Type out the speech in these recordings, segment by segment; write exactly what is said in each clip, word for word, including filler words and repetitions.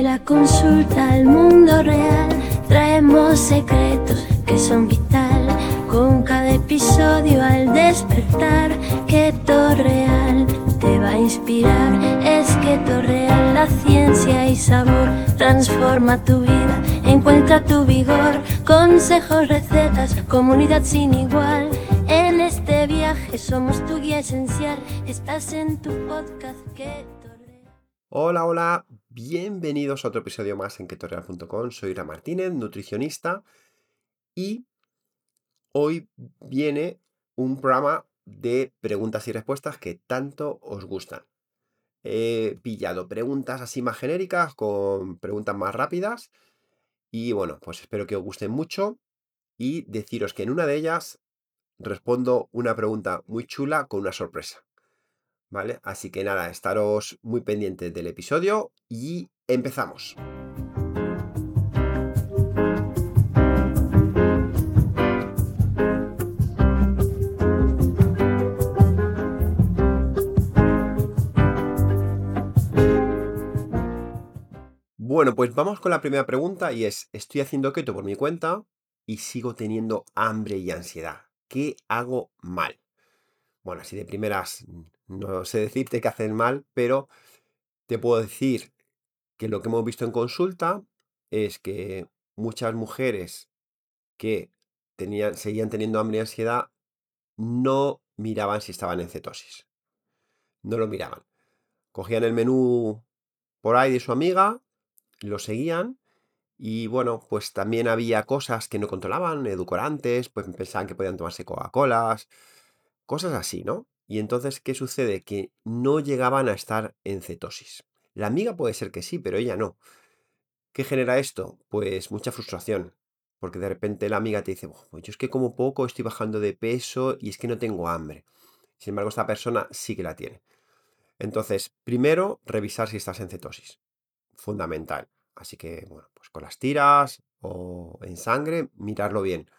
la consulta al mundo real. Traemos secretos que son vital, con cada episodio al despertar. Keto Real te va a inspirar, es Keto Real, la ciencia y sabor. Transforma tu vida, encuentra tu vigor, consejos, recetas, comunidad sin igual. En este viaje somos tu guía esencial, estás en tu podcast Keto Real. Hola, hola, bienvenidos a otro episodio más en keto real punto com. Soy Ira Martínez, nutricionista, y hoy viene un programa de preguntas y respuestas que tanto os gustan. He pillado preguntas así más genéricas con preguntas más rápidas y bueno, pues espero que os gusten mucho y deciros que en una de ellas respondo una pregunta muy chula con una sorpresa, ¿vale? Así que nada, estaros muy pendientes del episodio y empezamos. Bueno, pues vamos con la primera pregunta y es, estoy haciendo keto por mi cuenta y sigo teniendo hambre y ansiedad. ¿Qué hago mal? Bueno, así de primeras no sé decirte qué haces mal, pero te puedo decir que lo que hemos visto en consulta es que muchas mujeres que tenían, seguían teniendo hambre y ansiedad no miraban si estaban en cetosis. No lo miraban. Cogían el menú por ahí de su amiga, lo seguían. Y bueno, pues también había cosas que no controlaban, edulcorantes, pues pensaban que podían tomarse Coca-Colas, cosas así, ¿no? Y entonces, ¿qué sucede? Que no llegaban a estar en cetosis. La amiga puede ser que sí, pero ella no. ¿Qué genera esto? Pues mucha frustración, porque de repente la amiga te dice, pues yo es que como poco estoy bajando de peso y es que no tengo hambre. Sin embargo, esta persona sí que la tiene. Entonces, primero, revisar si estás en cetosis. Fundamental. Así que, bueno, pues con las tiras o en sangre, mirarlo bien.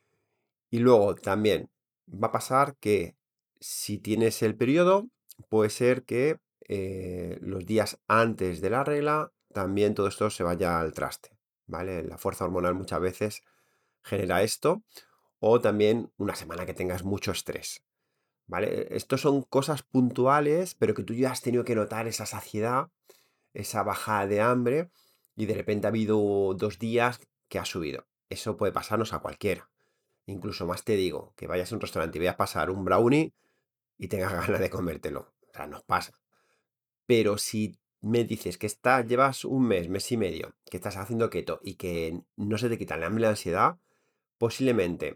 Y luego también va a pasar que si tienes el periodo, puede ser que eh, los días antes de la regla también todo esto se vaya al traste, ¿vale? La fuerza hormonal muchas veces genera esto, o también una semana que tengas mucho estrés, ¿vale? Estos son cosas puntuales, pero que tú ya has tenido que notar esa saciedad, esa bajada de hambre, y de repente ha habido dos días que ha subido. Eso puede pasarnos a cualquiera. Incluso más te digo, que vayas a un restaurante y veas pasar un brownie y tengas ganas de comértelo. O sea, nos pasa. Pero si me dices que está, llevas un mes, mes y medio, que estás haciendo keto y que no se te quita el hambre y la ansiedad, posiblemente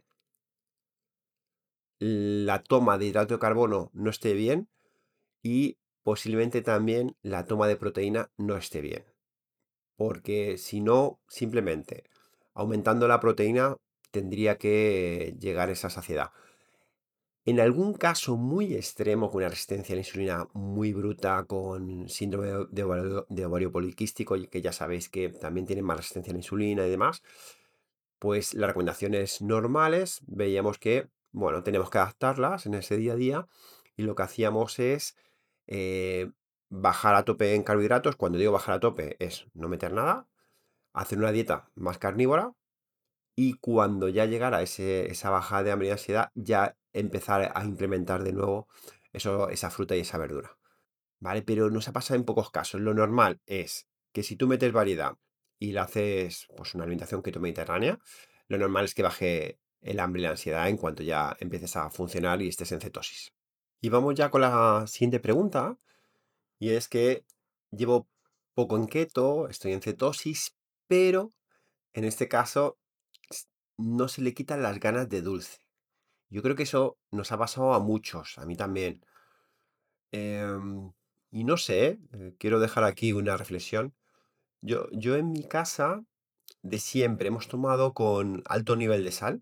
la toma de hidrato de carbono no esté bien y posiblemente también la toma de proteína no esté bien. Porque si no, simplemente aumentando la proteína tendría que llegar a esa saciedad. En algún caso muy extremo, con una resistencia a la insulina muy bruta, con síndrome de de ovario, de ovario poliquístico, y que ya sabéis que también tienen más resistencia a la insulina y demás, pues las recomendaciones normales veíamos que, bueno, tenemos que adaptarlas en ese día a día y lo que hacíamos es eh, bajar a tope en carbohidratos. Cuando digo bajar a tope es no meter nada, hacer una dieta más carnívora y cuando ya llegara ese, esa bajada de hambre y ansiedad, ya empezar a implementar de nuevo eso, esa fruta y esa verdura, ¿vale? Pero nos ha pasado en pocos casos. Lo normal es que si tú metes variedad y le haces pues, una alimentación keto mediterránea, lo normal es que baje el hambre y la ansiedad en cuanto ya empieces a funcionar y estés en cetosis. Y vamos ya con la siguiente pregunta, y es que llevo poco en keto, estoy en cetosis, pero en este caso s- no se le quitan las ganas de dulce. Yo creo que eso nos ha pasado a muchos, a mí también. Em, y no sé, eh, quiero dejar aquí una reflexión. Yo, yo en mi casa de siempre hemos tomado con alto nivel de sal.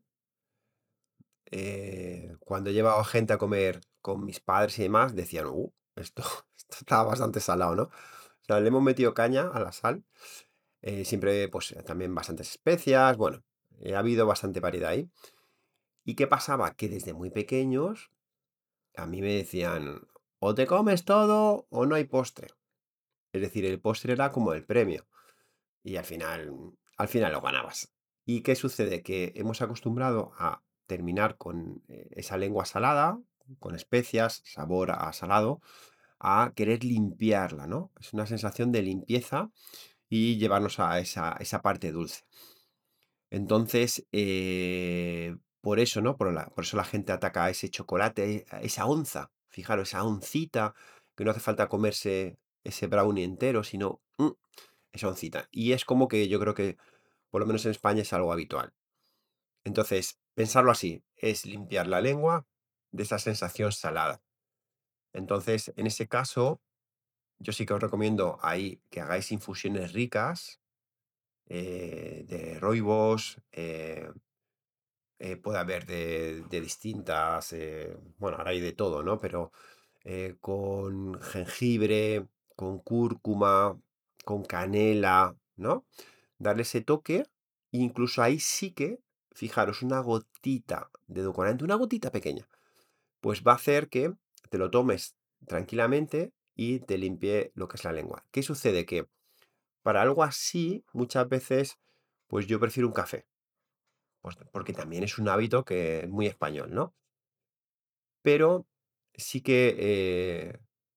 Eh, cuando he llevado gente a comer con mis padres y demás, decían, uh, esto, esto está bastante salado, ¿no? O sea, le hemos metido caña a la sal. Eh, siempre, pues, también bastantes especias. Bueno, eh, ha habido bastante variedad ahí. ¿Y qué pasaba? Que desde muy pequeños a mí me decían, o te comes todo o no hay postre. Es decir, el postre era como el premio. y al final, al final lo ganabas. ¿Y qué sucede? Que hemos acostumbrado a terminar con eh, esa lengua salada, con especias, sabor a salado, a querer limpiarla, ¿no? Es una sensación de limpieza y llevarnos a esa, esa parte dulce. Entonces, eh, por eso, ¿no? Por, la- por eso la gente ataca a ese chocolate, a esa onza. Fijaros, esa oncita, que no hace falta comerse ese brownie entero, sino mm, esa oncita. Y es como que yo creo que, por lo menos en España, es algo habitual. Entonces, pensarlo así, es limpiar la lengua de esa sensación salada. Entonces, en ese caso, yo sí que os recomiendo ahí que hagáis infusiones ricas eh, de rooibos, eh, eh, puede haber de, de distintas, eh, bueno, ahora hay de todo, ¿no? Pero eh, con jengibre, con cúrcuma, con canela, ¿no? Darle ese toque, incluso ahí sí que, fijaros, una gotita de edulcorante, una gotita pequeña, pues va a hacer que te lo tomes tranquilamente y te limpie lo que es la lengua. ¿Qué sucede? Que para algo así, muchas veces, pues yo prefiero un café, pues porque también es un hábito que es muy español, ¿no? Pero sí que eh,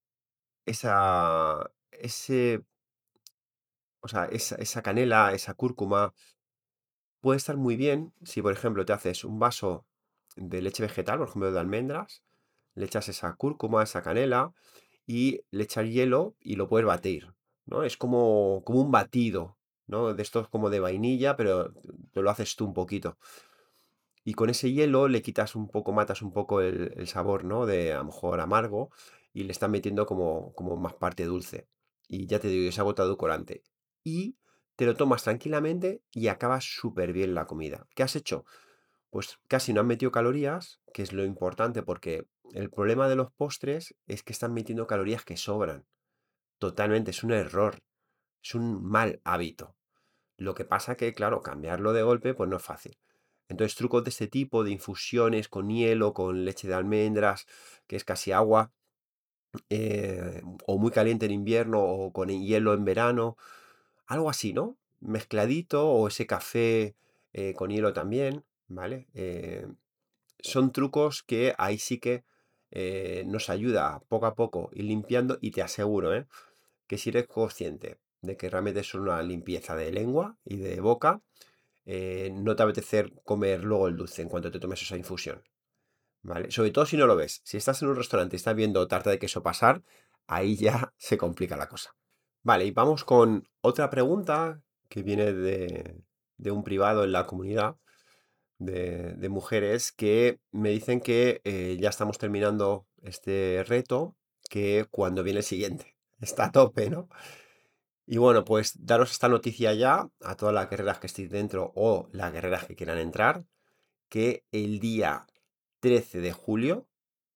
esa, ese, o sea, esa, esa canela, esa cúrcuma, puede estar muy bien si, por ejemplo, te haces un vaso de leche vegetal, por ejemplo, de almendras, le echas esa cúrcuma, esa canela y le echas hielo y lo puedes batir, ¿no? Es como, como un batido, ¿no? De estos como de vainilla, pero te lo haces tú un poquito. Y con ese hielo le quitas un poco, matas un poco el, el sabor, ¿no? De a lo mejor amargo y le estás metiendo como, como más parte dulce. Y ya te digo, esa gota edulcorante. Y te lo tomas tranquilamente y acabas súper bien la comida. ¿Qué has hecho? Pues casi no han metido calorías, que es lo importante, porque el problema de los postres es que están metiendo calorías que sobran. Totalmente, es un error, es un mal hábito. Lo que pasa que, claro, cambiarlo de golpe, pues no es fácil. Entonces, trucos de este tipo, de infusiones con hielo, con leche de almendras, que es casi agua, eh, o muy caliente en invierno, o con el hielo en verano, algo así, ¿no? Mezcladito, o ese café eh, con hielo también, ¿vale? Eh, son trucos que ahí sí que eh, nos ayuda poco a poco ir limpiando y te aseguro, ¿eh? Que si eres consciente de que realmente es una limpieza de lengua y de boca, eh, no te va a apetecer comer luego el dulce en cuanto te tomes esa infusión, ¿vale? Sobre todo si no lo ves. Si estás en un restaurante y estás viendo tarta de queso pasar, ahí ya se complica la cosa. Vale, y vamos con otra pregunta que viene de, de un privado en la comunidad de, de mujeres que me dicen que eh, ya estamos terminando este reto, que cuando viene el siguiente. Está a tope, ¿no? Y bueno, pues daros esta noticia ya a todas las guerreras que estéis dentro o las guerreras que quieran entrar, que el día trece de julio,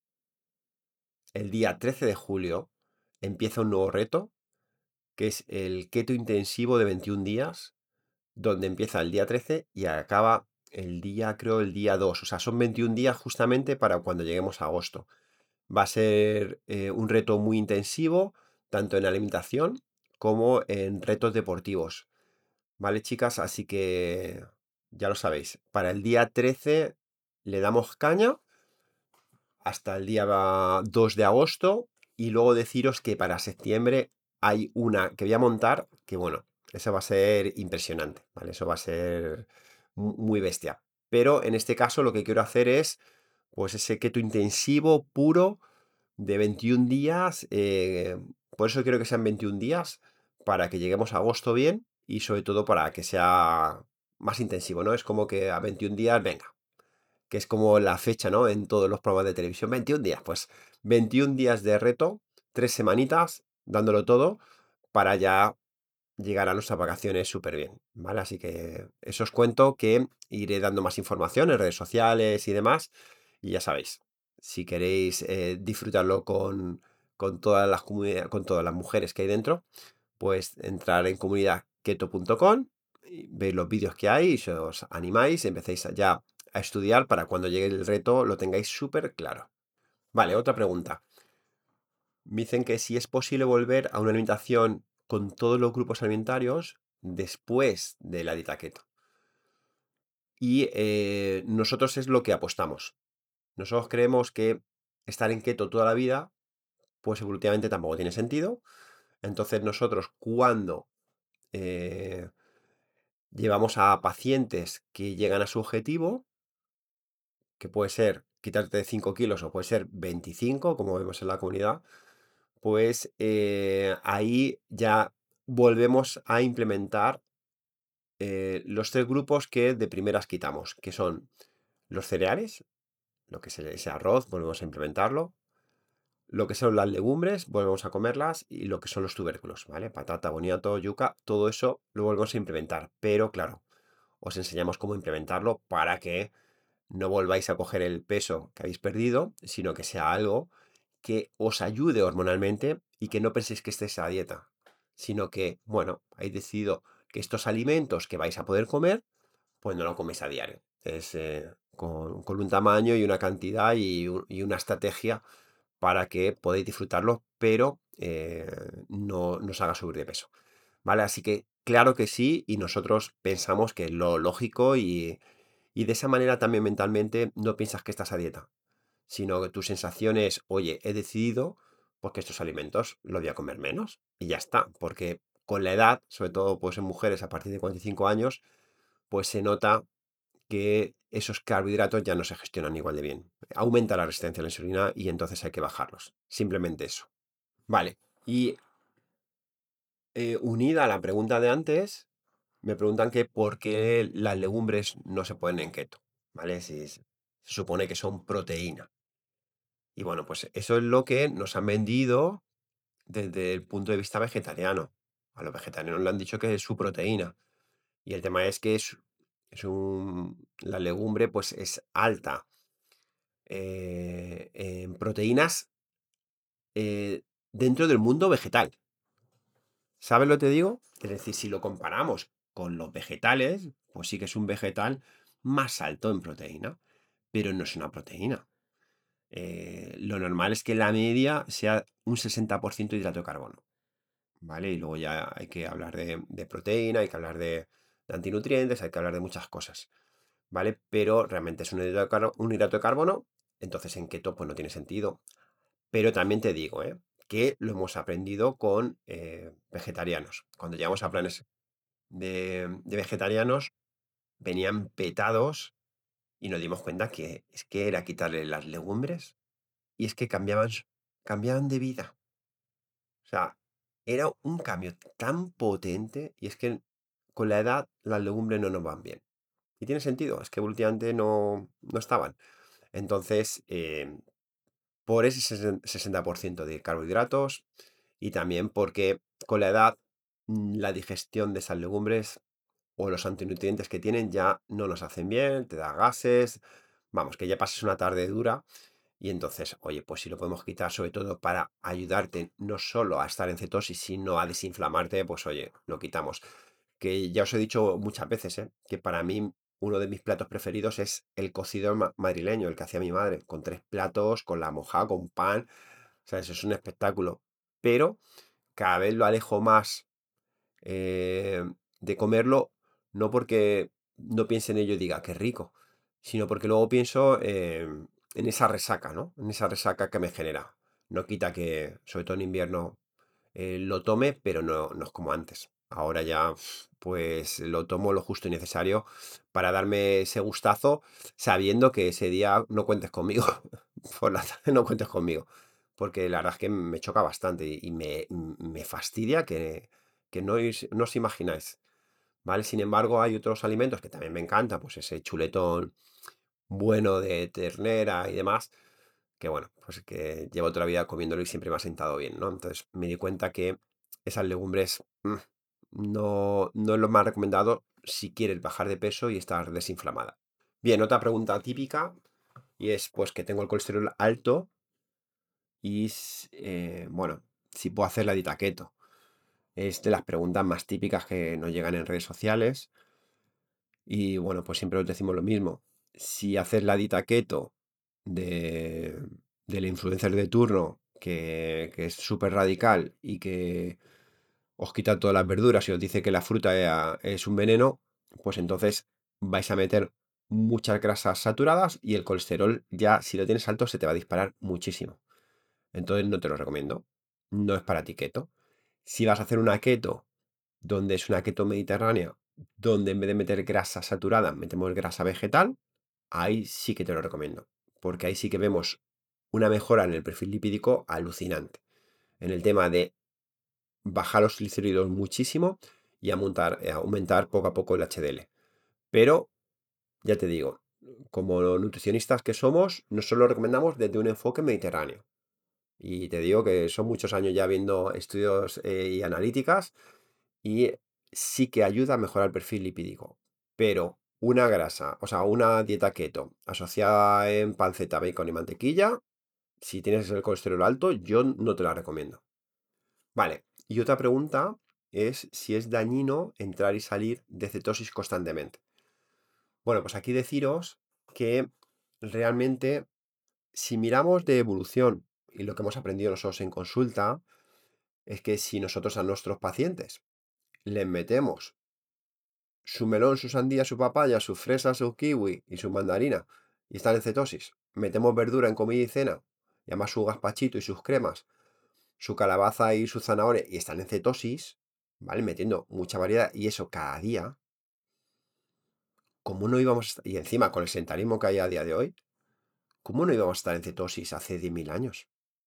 el día trece de julio, empieza un nuevo reto, que es el keto intensivo de veintiún días, donde empieza el día trece y acaba el día, creo, el día dos. O sea, son veintiún días justamente para cuando lleguemos a agosto. Va a ser eh, un reto muy intensivo, tanto en alimentación como en retos deportivos. ¿Vale, chicas? Así que ya lo sabéis. Para el día trece le damos caña hasta el día dos de agosto. Y luego deciros que para septiembre hay una que voy a montar, que bueno, esa va a ser impresionante, ¿vale? Eso va a ser mu- muy bestia. Pero en este caso lo que quiero hacer es, pues ese keto intensivo puro de veintiún días. Eh, por eso quiero que sean veintiún días, para que lleguemos a agosto bien y sobre todo para que sea más intensivo, ¿no? Es como que a veintiún días, venga, que es como la fecha, ¿no? En todos los programas de televisión, veintiún días, pues veintiún días de reto, tres semanitas, dándolo todo, para ya llegar a nuestras vacaciones súper bien, ¿vale? Así que eso os cuento, que iré dando más información en redes sociales y demás. Y ya sabéis, si queréis eh, disfrutarlo con, con todas las comunidad- con todas las mujeres que hay dentro, pues entrar en comunidad keto punto com, y veis los vídeos que hay y si os animáis, empecéis a- ya a estudiar para cuando llegue el reto lo tengáis súper claro. Vale, otra pregunta. Me dicen que si es posible volver a una alimentación con todos los grupos alimentarios, después de la dieta keto. Y eh, nosotros es lo que apostamos. Nosotros creemos que estar en keto toda la vida, pues evolutivamente tampoco tiene sentido. Entonces nosotros cuando eh, llevamos a pacientes que llegan a su objetivo, que puede ser quitarte cinco kilos o puede ser veinticinco, como vemos en la comunidad, pues eh, ahí ya volvemos a implementar eh, los tres grupos que de primeras quitamos, que son los cereales, lo que es el- ese arroz, volvemos a implementarlo, lo que son las legumbres, volvemos a comerlas, y lo que son los tubérculos, ¿vale? Patata, boniato, yuca, todo eso lo volvemos a implementar. Pero claro, os enseñamos cómo implementarlo para que no volváis a coger el peso que habéis perdido, sino que sea algo que os ayude hormonalmente y que no penséis que estéis a dieta, sino que, bueno, habéis decidido que estos alimentos que vais a poder comer, pues no lo coméis a diario. Es eh, con, con un tamaño y una cantidad y, un- y una estrategia para que podáis disfrutarlo, pero eh, no, no os haga subir de peso. ¿Vale? Así que claro que sí, y nosotros pensamos que es lo lógico y, y de esa manera también mentalmente no piensas que estás a dieta, sino que tu sensación es, oye, he decidido pues, que estos alimentos los voy a comer menos y ya está, porque con la edad, sobre todo pues en mujeres a partir de cuarenta y cinco años, pues se nota que esos carbohidratos ya no se gestionan igual de bien. Aumenta la resistencia a la insulina y entonces hay que bajarlos. Simplemente eso. Vale. Y eh, unida a la pregunta de antes, me preguntan que por qué las legumbres no se ponen en keto. ¿Vale? Si se se supone que son proteína. Y bueno, pues eso es lo que nos han vendido desde el punto de vista vegetariano. A los vegetarianos le han dicho que es su proteína. Y el tema es que es, es un, la legumbre pues es alta eh, en proteínas eh, dentro del mundo vegetal. ¿Sabes lo que te digo? Es decir, si lo comparamos con los vegetales, pues sí que es un vegetal más alto en proteína, pero no es una proteína. Eh, lo normal es que la media sea un sesenta por ciento de hidrato de carbono, ¿vale? Y luego ya hay que hablar de, de proteína, hay que hablar de, de antinutrientes, hay que hablar de muchas cosas, ¿vale? Pero realmente es un hidrato de, carbo- un hidrato de carbono, entonces en keto pues no tiene sentido. Pero también te digo, ¿eh? Que lo hemos aprendido con eh, vegetarianos. Cuando llegamos a planes de, de vegetarianos, venían petados y nos dimos cuenta que es que era quitarle las legumbres y es que cambiaban, s- cambiaban de vida. O sea, era un cambio tan potente y es que con la edad las legumbres no nos van bien. Y tiene sentido, es que últimamente no, no estaban. Entonces, eh, por ese sesen- sesenta por ciento de carbohidratos y también porque con la edad mm, la digestión de esas legumbres o los antinutrientes que tienen ya no nos hacen bien, te da gases, vamos, que ya pases una tarde dura y entonces, oye, pues si lo podemos quitar sobre todo para ayudarte no solo a estar en cetosis, sino a desinflamarte, pues oye, lo quitamos. Que ya os he dicho muchas veces, ¿eh? Que para mí uno de mis platos preferidos es el cocido ma- madrileño, el que hacía mi madre, con tres platos, con la moja, con pan. O sea, eso es un espectáculo. Pero cada vez lo alejo más eh, de comerlo, no porque no piense en ello y diga qué rico, sino porque luego pienso eh, en esa resaca, ¿no? En esa resaca que me genera. No quita que, sobre todo en invierno, eh, lo tome, pero no, no es como antes. Ahora ya, uf, pues lo tomo lo justo y necesario para darme ese gustazo, sabiendo que ese día no cuentes conmigo. Por la tarde no cuentes conmigo. Porque la verdad es que me choca bastante y y me, me fastidia que, que no, os- no os imagináis. ¿Vale? Sin embargo, hay otros alimentos que también me encantan, pues ese chuletón bueno de ternera y demás, que bueno, pues que llevo toda la vida comiéndolo y siempre me ha sentado bien, ¿no? Entonces me di cuenta que esas legumbres mm, no, no es lo más recomendado si quieres bajar de peso y estar desinflamada. Bien, otra pregunta típica y es pues que tengo el colesterol alto y s- eh, bueno, si puedo hacer la dieta keto. Es de las preguntas más típicas que nos llegan en redes sociales y bueno, pues siempre os decimos lo mismo. Si haces la dieta keto de, del influencer de turno, que, que es súper radical y que os quita todas las verduras y os dice que la fruta ea- es un veneno, pues entonces vais a meter muchas grasas saturadas y el colesterol ya, si lo tienes alto, se te va a disparar muchísimo. Entonces no te lo recomiendo. No es para ti keto. Si vas a hacer una keto, donde es una keto mediterránea, donde en vez de meter grasa saturada, metemos grasa vegetal, ahí sí que te lo recomiendo. Porque ahí sí que vemos una mejora en el perfil lipídico alucinante. En el tema de bajar los triglicéridos muchísimo y aumentar, eh, aumentar poco a poco el H D L. Pero, ya te digo, como nutricionistas que somos, nosotros lo recomendamos desde un enfoque mediterráneo. Y te digo que son muchos años ya viendo estudios eh, y analíticas y sí que ayuda a mejorar el perfil lipídico. Pero una grasa, o sea, una dieta keto asociada en panceta, bacon y mantequilla, si tienes el colesterol alto, yo no te la recomiendo. Vale, y otra pregunta es si es dañino entrar y salir de cetosis constantemente. Bueno, pues aquí deciros que realmente si miramos de evolución y lo que hemos aprendido nosotros en consulta, es que si nosotros a nuestros pacientes les metemos su melón, su sandía, su papaya, su fresa, su kiwi y su mandarina y están en cetosis, metemos verdura en comida y cena, y además su gazpachito y sus cremas, su calabaza y su zanahoria y están en cetosis, ¿vale? Metiendo mucha variedad y eso cada día, ¿cómo no íbamos a estar? Y encima con el sedentarismo que hay a día de hoy, ¿cómo no íbamos a estar en cetosis hace diez mil años?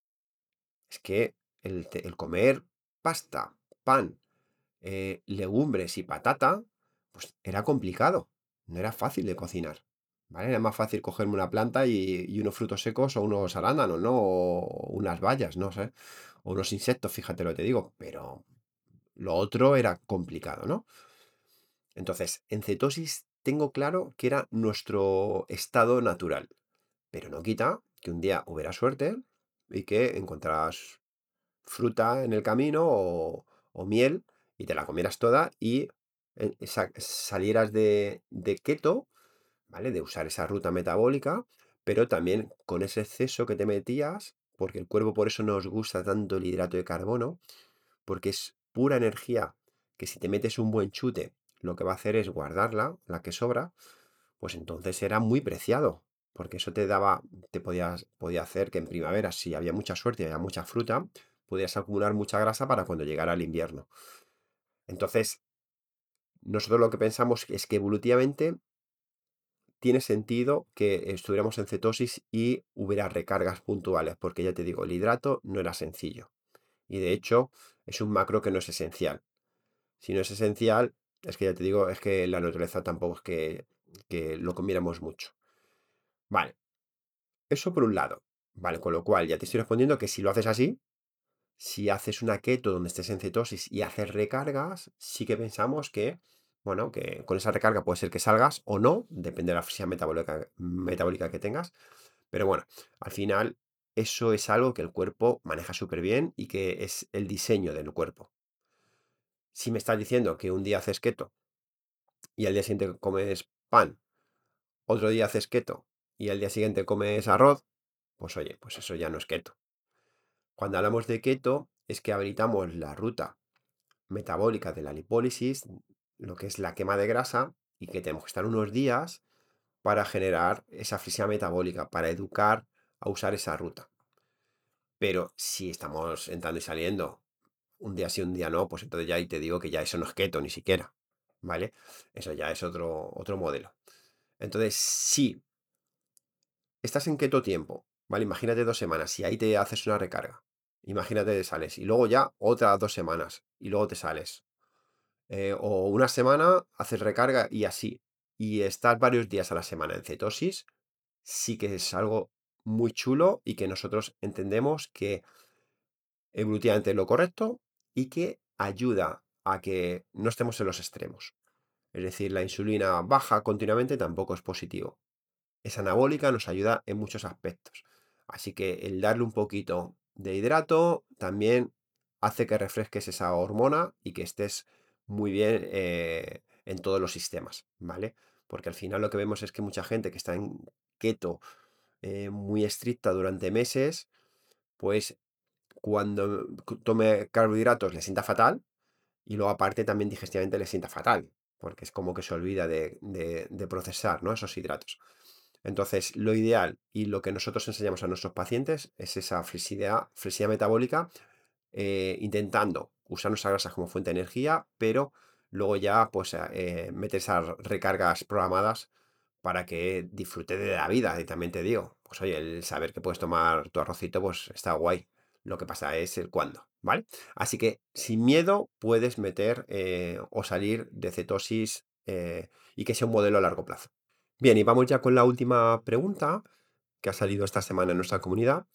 Es que el, te- el comer pasta, pan, eh, legumbres y patata, pues era complicado, no era fácil de cocinar, ¿vale? Era más fácil cogerme una planta y, y unos frutos secos o unos arándanos, ¿no? O unas bayas, no sé, o unos insectos, fíjate lo que te digo, pero lo otro era complicado, ¿no? Entonces, en cetosis tengo claro que era nuestro estado natural, pero no quita que un día hubiera suerte y que encontraras fruta en el camino o, o miel y te la comieras toda y eh, sa- salieras de, de keto, ¿vale? De usar esa ruta metabólica, pero también con ese exceso que te metías, porque el cuerpo por eso nos gusta tanto el hidrato de carbono, porque es pura energía que si te metes un buen chute, lo que va a hacer es guardarla, la que sobra, pues entonces era muy preciado, porque eso te daba, te podías, podía hacer que en primavera, si había mucha suerte y había mucha fruta, podías acumular mucha grasa para cuando llegara el invierno. Entonces, nosotros lo que pensamos es que evolutivamente tiene sentido que estuviéramos en cetosis y hubiera recargas puntuales, porque ya te digo, el hidrato no era sencillo. Y de hecho, es un macro que no es esencial. Si no es esencial, es que ya te digo, es que la naturaleza tampoco es que, que lo comiéramos mucho. Vale, eso por un lado. Vale, con lo cual ya te estoy respondiendo que si lo haces así, si haces una keto donde estés en cetosis y haces recargas, sí que pensamos que, bueno, que con esa recarga puede ser que salgas o no, depende de la fisión metabólica, metabólica que tengas. Pero bueno, al final eso es algo que el cuerpo maneja súper bien y que es el diseño del cuerpo. Si me estás diciendo que un día haces keto y al día siguiente comes pan, otro día haces keto y al día siguiente comes arroz, pues oye, pues eso ya no es keto. Cuando hablamos de keto es que habilitamos la ruta metabólica de la lipólisis, lo que es la quema de grasa, y que tenemos que estar unos días para generar esa fisión metabólica, para educar a usar esa ruta. Pero si estamos entrando y saliendo un día sí, un día no, pues entonces ya ahí te digo que ya eso no es keto ni siquiera, ¿vale? Eso ya es otro, otro modelo. Entonces, si estás en keto tiempo, ¿vale? Imagínate dos semanas y ahí te haces una recarga. Imagínate te sales y luego ya otras dos semanas y luego te sales. Eh, o una semana haces recarga y así. Y estar varios días a la semana en cetosis sí que es algo muy chulo y que nosotros entendemos que evolutivamente es lo correcto y que ayuda a que no estemos en los extremos. Es decir, la insulina baja continuamente tampoco es positivo. Es anabólica, nos ayuda en muchos aspectos. Así que el darle un poquito de hidrato también hace que refresques esa hormona y que estés muy bien eh, en todos los sistemas, ¿vale? Porque al final lo que vemos es que mucha gente que está en keto eh, muy estricta durante meses, pues cuando tome carbohidratos le sienta fatal Y luego aparte también digestivamente le sienta fatal, porque es como que se olvida de, de- de procesar, ¿no? Esos hidratos. Entonces, lo ideal y lo que nosotros enseñamos a nuestros pacientes es esa flexibilidad, flexibilidad metabólica, eh, intentando usar nuestras grasas como fuente de energía, pero luego ya pues eh, meter esas recargas programadas para que disfrute de la vida. Y también te digo, pues oye, el saber que puedes tomar tu arrocito, pues está guay. Lo que pasa es el cuándo, ¿vale? Así que sin miedo puedes meter eh, o salir de cetosis eh, y que sea un modelo a largo plazo. Bien, y vamos ya con la última pregunta que ha salido esta semana en nuestra comunidad,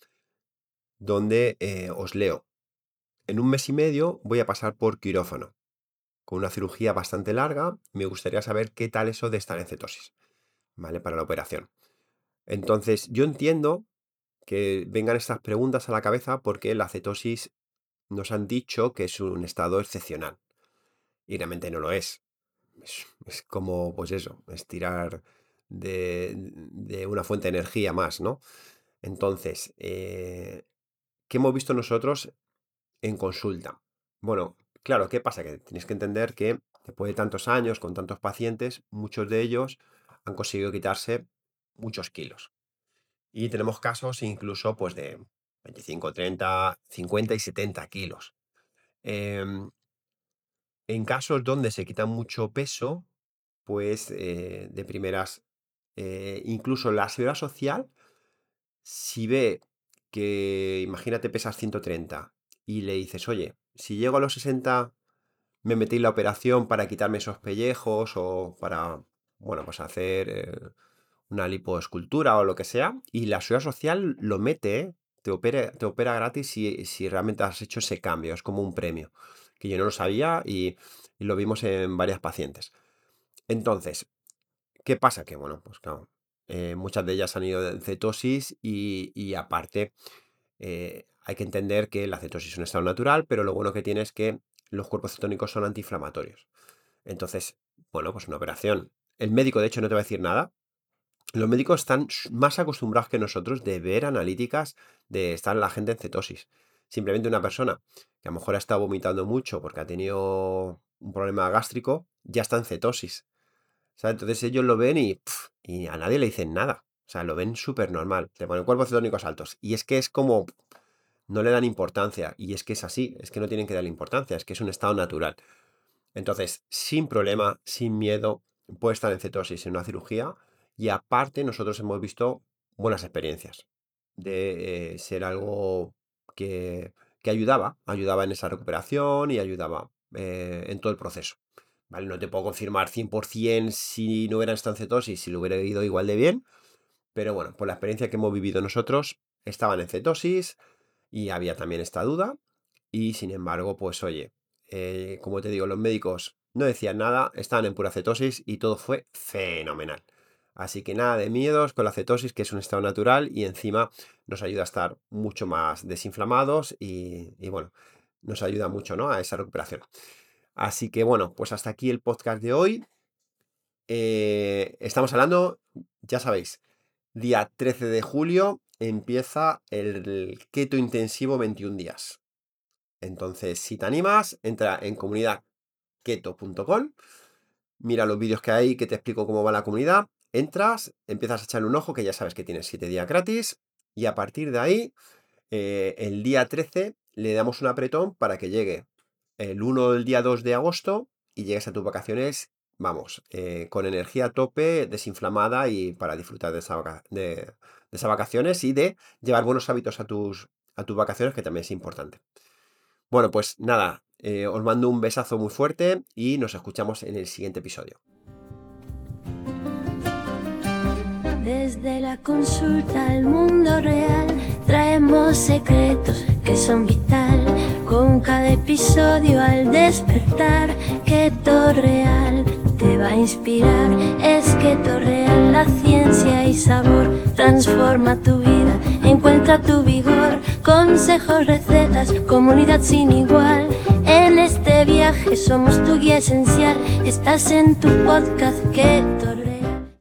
donde eh, os leo. En un mes y medio voy a pasar por quirófano, con una cirugía bastante larga. Me gustaría saber qué tal eso de estar en cetosis, ¿vale? Para la operación. Entonces, yo entiendo que vengan estas preguntas a la cabeza porque la cetosis nos han dicho que es un estado excepcional y realmente no lo es. Es, es como, pues eso, estirar de, de una fuente de energía más, ¿no? Entonces, eh, ¿qué hemos visto nosotros en consulta? Bueno, claro, ¿qué pasa? Que tenéis que entender que después de tantos años, con tantos pacientes, muchos de ellos han conseguido quitarse muchos kilos. Y tenemos casos incluso pues de veinticinco, treinta, cincuenta y setenta kilos. Em, en casos donde se quita mucho peso, pues eh, de primeras, eh, incluso la seguridad social, si ve que, imagínate, pesas ciento treinta y le dices, oye, si llego a los sesenta, me metí la operación para quitarme esos pellejos o para, bueno, pues hacer eh, una lipoescultura o lo que sea, y la seguridad social lo mete, ¿eh? Te opera, te opera gratis si, si realmente has hecho ese cambio, es como un premio, que yo no lo sabía y, y lo vimos en varias pacientes. Entonces, ¿qué pasa? Que bueno, pues claro, eh, muchas de ellas han ido en cetosis y, y aparte eh, hay que entender que la cetosis es un estado natural, pero lo bueno que tiene es que los cuerpos cetónicos son antiinflamatorios. Entonces, bueno, pues una operación. El médico, de hecho, no te va a decir nada. Los médicos están s- más acostumbrados que nosotros de ver analíticas de estar la gente en cetosis. Simplemente una persona que a lo mejor ha estado vomitando mucho porque ha tenido un problema gástrico, ya está en cetosis. ¿Sabes? Entonces ellos lo ven y, pf, y a nadie le dicen nada. O sea, lo ven súper normal. Te ponen cuerpos cetónicos altos. Y es que es como, no le dan importancia. Y es que es así. Es que no tienen que darle importancia. Es que es un estado natural. Entonces, sin problema, sin miedo, puede estar en cetosis en una cirugía. Y aparte, nosotros hemos visto buenas experiencias de eh, ser algo que, que ayudaba, ayudaba en esa recuperación y ayudaba eh, en todo el proceso. ¿Vale? No te puedo confirmar cien por ciento si no hubiera estado en cetosis, si lo hubiera ido igual de bien, pero bueno, por la experiencia que hemos vivido nosotros, estaban en cetosis y había también esta duda. Y sin embargo, pues oye, eh, como te digo, los médicos no decían nada, estaban en pura cetosis y todo fue fenomenal. Así que nada de miedos con la cetosis, que es un estado natural y encima nos ayuda a estar mucho más desinflamados y, y bueno, nos ayuda mucho, ¿no? A esa recuperación. Así que bueno, pues hasta aquí el podcast de hoy. Eh, estamos hablando, ya sabéis, día trece de julio empieza el keto intensivo veintiún días. Entonces, si te animas, entra en comunidad keto punto com, mira los vídeos que hay que te explico cómo va la comunidad, entras, empiezas a echarle un ojo, que ya sabes que tienes siete días gratis, y a partir de ahí, eh, el día trece le damos un apretón para que llegue el uno o el día dos de agosto y llegues a tus vacaciones, vamos, eh, con energía a tope, desinflamada y para disfrutar de, esa vaca- de, de esas vacaciones y de llevar buenos hábitos a tus, a tus vacaciones, que también es importante. Bueno, pues nada, eh, os mando un besazo muy fuerte y nos escuchamos en el siguiente episodio. Desde la consulta al mundo real, traemos secretos que son vital. Con cada episodio al despertar, Keto Real te va a inspirar. Es Keto Real, la ciencia y sabor transforma tu vida, encuentra tu vigor. Consejos, recetas, comunidad sin igual. En este viaje somos tu guía esencial. Estás en tu podcast Keto Real.